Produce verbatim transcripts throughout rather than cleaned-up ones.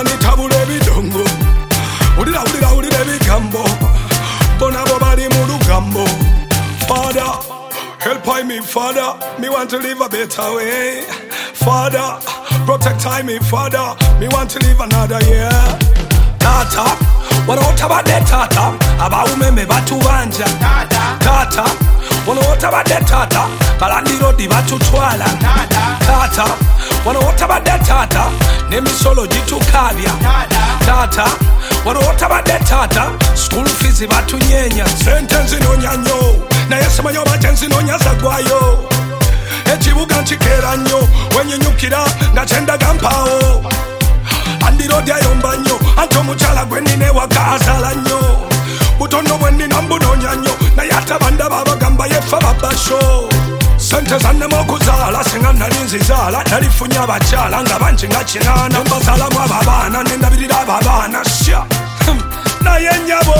nitabule bidongo ulira ulira ulira bigambo bona bo bali mu lugambo. Father, help me, Father, me want to live a better way. Father, protect me, Father, me want to live another year. Tata, wanaota bade tata, abaume batu banja. Tata, wanaota bade tata, balandiro di batu twala. Tata, wanaota bade tata, nemisolo jitu kabya. Tata, wanaota bade tata, school fees batu nyenya. Sentence no nyanyo, na yesema yo batenzi no nyaza gwayo. Echibuga nchikera nyo, wenye nyukira, na chenda gampao. Andiro dia yomba nyo, anto muchala gwenine waka azala nyo. Butono gwenina mbuno nyanyo, na yata banda baba gamba yefa babasho. Sente zane mokuzala, singa nalinzi zala, nalifunya bachala, nga banchi nga chinana. Mbazala mwa babana, nenda bidida babana, sha. Na yenyabo,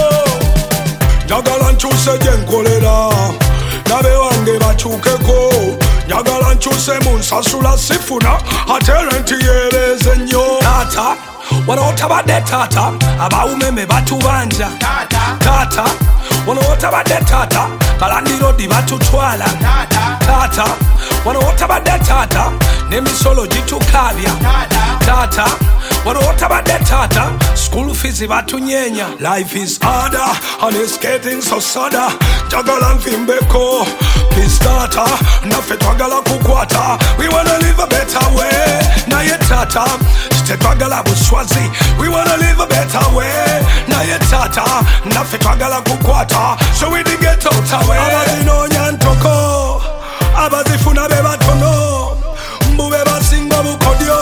njagala nchuse jenkolera, nabe wange bachukeko. Nyagala nchuse munsasula sifuna, atere ntiyeleze nyo. Tata, wanaota bade tata, abaume batu banja. Tata, wanaota bade tata, balandiro di batu twala. Tata, wanaota bade tata, nemisolo jitu kabya. Tata, wanaota bade tata, school fees batu nyenya. Life is harder, and it's getting so sadder. Jagala mfimbeko, please tata, nafe twagala kukwata. We wanna live a better way. Na ye tata, chite twagala buswazi. We wanna live a better way. Na ye tata, nafe twagala kukwata. So we dig get out away. Abazino nyantoko, abazifuna beba tono. Mbube basinga bukodyo,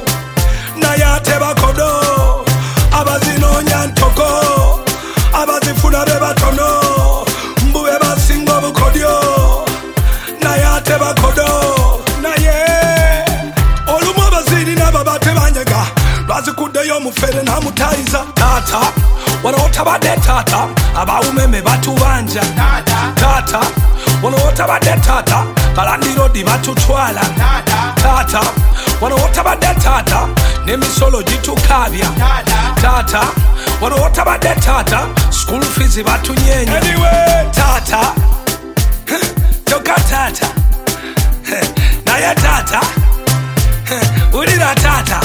na yate bakodo. Abazino nyantoko, abazifuna beba tono. Mbube basinga bukodyo, na yate bakodo. Na ye, olumu abazini n'ababate banyega. Lwazikudeyo mufere na mutaiza. Tata, wanaota bade tata, abaume batu banja. Tata, wanaota bade tata, balandiro di batu twala. Tata, wanaota bade tata, nemisolo jitu kabya. Tata, wanaota bade tata, school fees batu nyenya. Anyway, tata, toka tata, naye tata, ulira tata,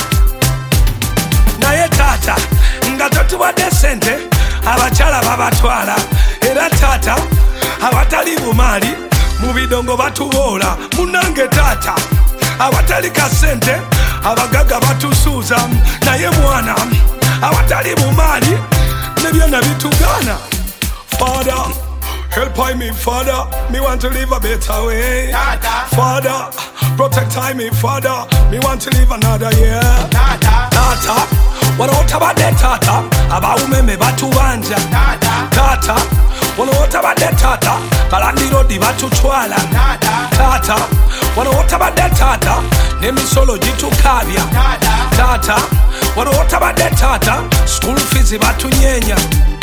naye tata, nga totuwa desente, abachala babatwala. Era tata, abatali bumali, mubidongo batubola. Munange tata, abatali kasente, abagaga batusuza. Naye mwana, abatali bumali, nebyona bitugana. Father, help me, Father, me want to live a better way. Father, protect me, Father, me want to live another year. Tata, wanaota bade tata, abaume batu banja. Tata, wanaota bade tata, balandiro di batu twala. Tata, wanaota bade tata, nemisolo jitu kabya. Tata, wanaota bade tata, school fees batu nyenya.